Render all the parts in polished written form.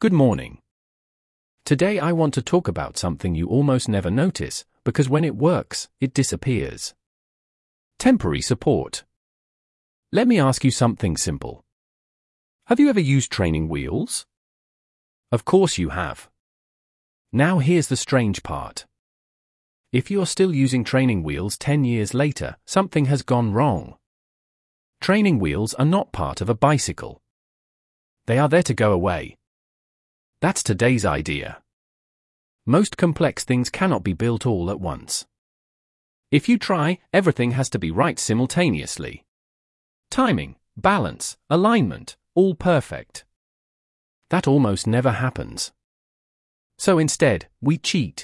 Good morning. Today I want to talk about something you almost never notice, because when it works, it disappears. Temporary support. Let me ask you something simple. Have you ever used training wheels? Of course you have. Now here's the strange part. If you're still using training wheels 10 years later, something has gone wrong. Training wheels are not part of a bicycle. They are there to go away. That's today's idea. Most complex things cannot be built all at once. If you try, everything has to be right simultaneously. Timing, balance, alignment, all perfect. That almost never happens. So instead, we cheat.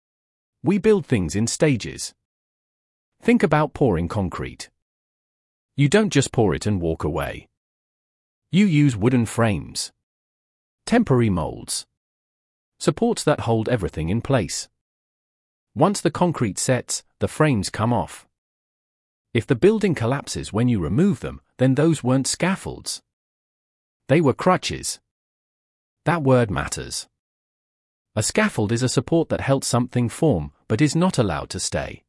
We build things in stages. Think about pouring concrete. You don't just pour it and walk away. You use wooden frames. Temporary molds. Supports that hold everything in place. Once the concrete sets, the frames come off. If the building collapses when you remove them, then those weren't scaffolds. They were crutches. That word matters. A scaffold is a support that helps something form, but is not allowed to stay.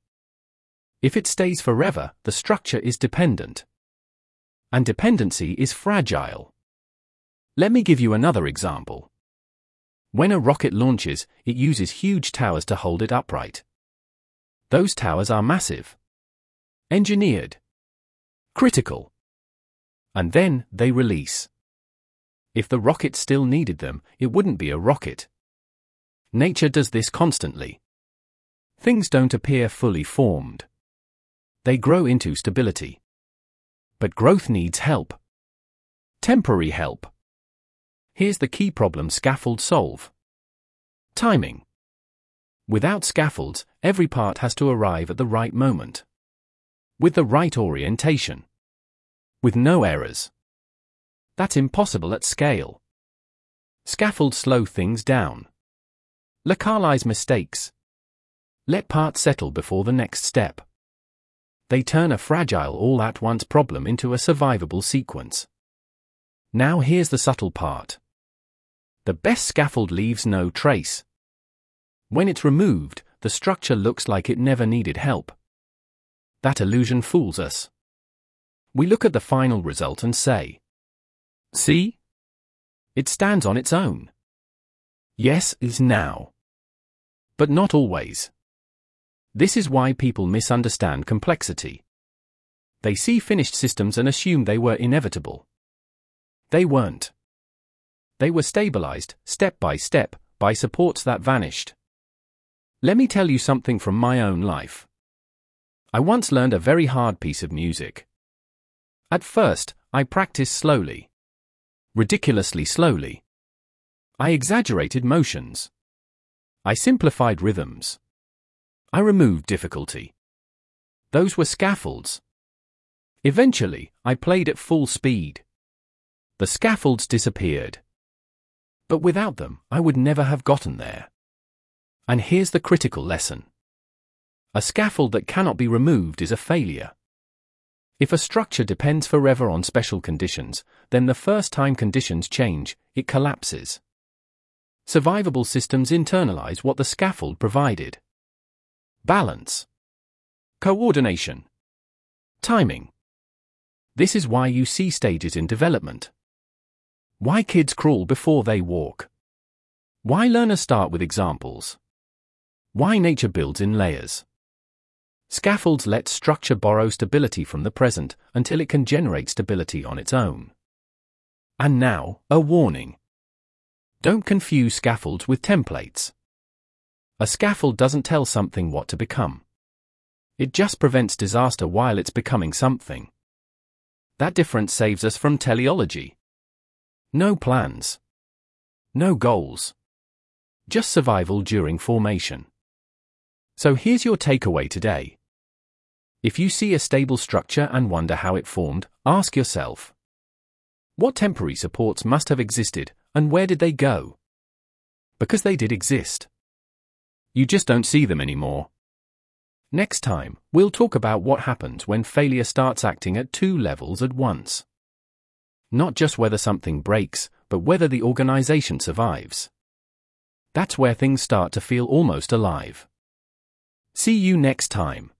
If it stays forever, the structure is dependent. And dependency is fragile. Let me give you another example. When a rocket launches, it uses huge towers to hold it upright. Those towers are massive. Engineered. Critical. And then, they release. If the rocket still needed them, it wouldn't be a rocket. Nature does this constantly. Things don't appear fully formed. They grow into stability. But growth needs help. Temporary help. Here's the key problem scaffolds solve. Timing. Without scaffolds, every part has to arrive at the right moment. With the right orientation. With no errors. That's impossible at scale. Scaffolds slow things down. Localize mistakes. Let parts settle before the next step. They turn a fragile all-at-once problem into a survivable sequence. Now here's the subtle part. The best scaffold leaves no trace. When it's removed, the structure looks like it never needed help. That illusion fools us. We look at the final result and say, "See? It stands on its own." Yes, is now. But not always. This is why people misunderstand complexity. They see finished systems and assume they were inevitable. They weren't. They were stabilized, step by step, by supports that vanished. Let me tell you something from my own life. I once learned a very hard piece of music. At first, I practiced slowly. Ridiculously slowly. I exaggerated motions. I simplified rhythms. I removed difficulty. Those were scaffolds. Eventually, I played at full speed. The scaffolds disappeared. But without them, I would never have gotten there. And here's the critical lesson. A scaffold that cannot be removed is a failure. If a structure depends forever on special conditions, then the first time conditions change, it collapses. Survivable systems internalize what the scaffold provided. Balance. Coordination. Timing. This is why you see stages in development. Why kids crawl before they walk. Why learners start with examples. Why nature builds in layers. Scaffolds let structure borrow stability from the present until it can generate stability on its own. And now, a warning. Don't confuse scaffolds with templates. A scaffold doesn't tell something what to become. It just prevents disaster while it's becoming something. That difference saves us from teleology. No plans. No goals. Just survival during formation. So here's your takeaway today. If you see a stable structure and wonder how it formed, ask yourself, what temporary supports must have existed, and where did they go? Because they did exist. You just don't see them anymore. Next time, we'll talk about what happens when failure starts acting at two levels at once. Not just whether something breaks, but whether the organization survives. That's where things start to feel almost alive. See you next time.